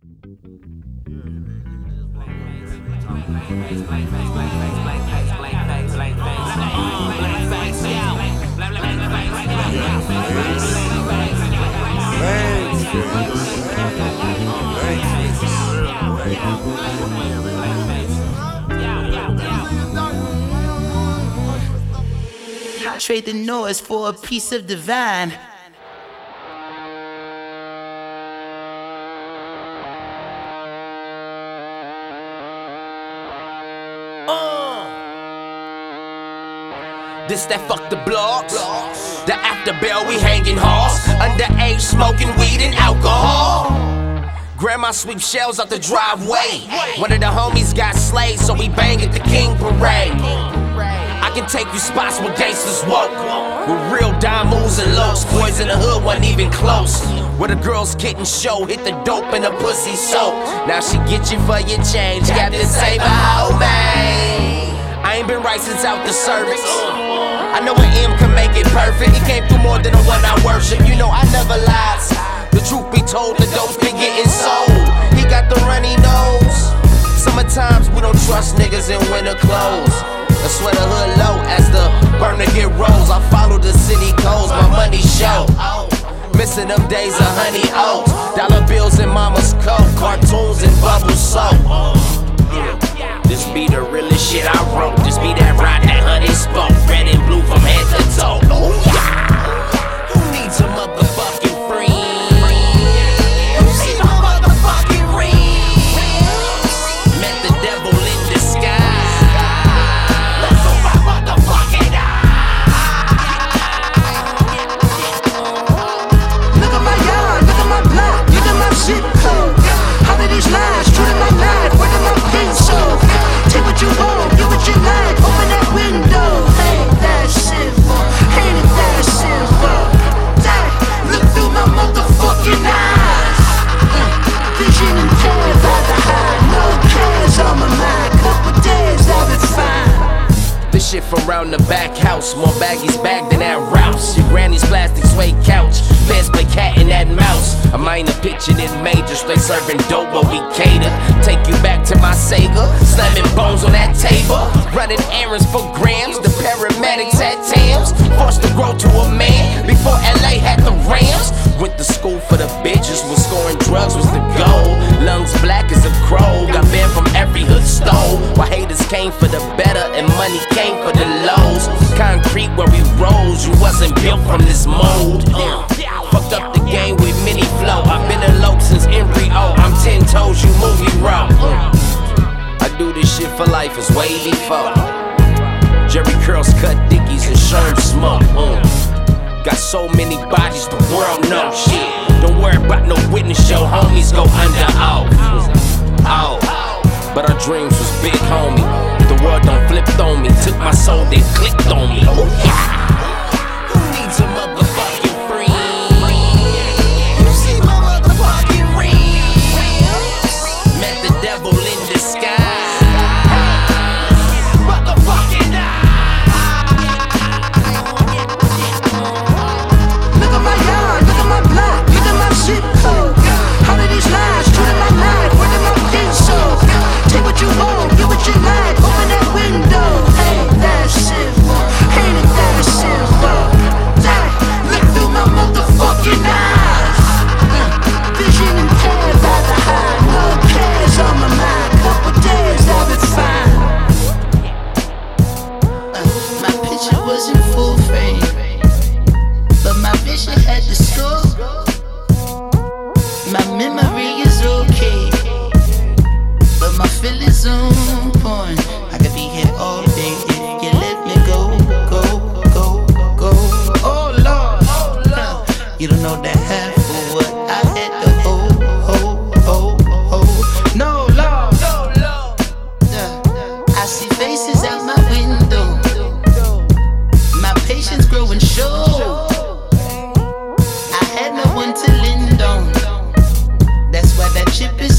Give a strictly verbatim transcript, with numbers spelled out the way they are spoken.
Trade the noise for a piece of divine. This that fuck the blocks, the after bell we hanging halls, underage smoking weed and alcohol. Grandma sweep shells out the driveway. One of the homies got slayed, so we bang at the King Parade. I can take you spots where gangsters woke, with real dime moves and lows. Boys in the hood wasn't even close. Where the girls getting show, hit the dope and the pussy soap. Now she get you for your change, got this saber hoe, man. I ain't been right since out the service. I know an M can make it perfect. He came through more than the one I worship. You know I never lied. The truth be told, the dope's been getting sold. He got the runny nose. Summertimes we don't trust niggas in winter clothes. I swear the hood low as the burner get rolls. I follow the city codes, my money show. Missing them days of honey oats, dollar bills in mama's coat, cartoons and bubble soap. This be the realest shit I wrote. This be that ride that honey spoke. Red and blue from head to toe. Oh yeah. Who needs a motherfucking friend? Who see my motherfucking ring? Met the devil in disguise. Let's go my motherfucking eye. Look at my yard, look at my block, look at my zip code. How did these lies, true to my life, where did my pencil? Take what you want, get what you like, open that window. Ain't that simple, ain't it that simple? Dad, look through my motherfucking eyes. uh, Vision impaired by the high, no cares on my mind. Couple days I'll be fine. This shit from round the back house, more baggies back than that Rouse. Your granny's plastic suede couch, best play cat and that mouse. A minor picture this major, straight serving dope but we cater. Take you back to my Sega, slamming bones on that table. Running errands for grams, the paramedics had Tams. Forced to grow to a man, before L A had the Rams. Went to school for the bitches, was scoring drugs was the goal. Lungs black as a crow, got banned from every hood stole. While haters came for the better and money came for the lows. Concrete where we rose, you wasn't built from this mold. uh. Fucked up the game with mini flow. I've been alone since embryo. I'm ten toes, you movie raw. uh. I do this shit for life, it's way before Jerry curls, cut dickies, and sherm smoke. uh. Got so many bodies, the world knows shit. Don't worry about no witness, your homies go under oath. Oh, but our dreams was big, homie. The world done flipped on me, took my soul, then clicked on me. Oh yeah. Who needs a motherfucking friend? You see my motherfucking ring? Met the devil in disguise. Motherfucking Look at my yard, look at my block, look at my zip code. How did these lies, true to my life, where did my pencil? Take what you want, get what you like, open that window. Ain't that simple, ain't it that simple? Dad, look through my motherfucking eyes. uh, Vision impaired by the high, no cares on my mind. Couple days I'll be fine. Uh, my picture wasn't full frame, but my vision had the score. My memory is okay, but my feelings on point. I could be here all day if you let me go, go, go, go. Oh Lord, uh, you don't know that half of what I had to hold, hold, hold, hold. No Lord, uh, I see faces out my window. My patience growing short. I had no one to lend on. That's why that chip is